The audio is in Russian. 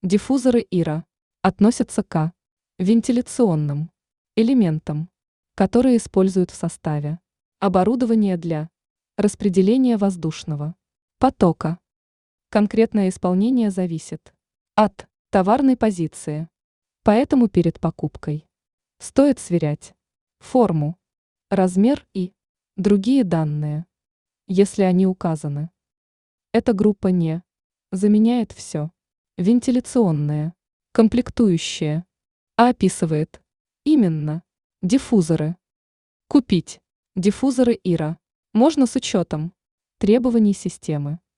Диффузоры Ира относятся к вентиляционным элементам, которые используют в составе оборудования для распределения воздушного потока. Конкретное исполнение зависит от товарной позиции, поэтому перед покупкой стоит сверять форму, размер и другие данные, если они указаны. Эта группа не заменяет все вентиляционное, комплектующее, а описывает именно диффузоры. Купить диффузоры Ира можно с учетом требований системы.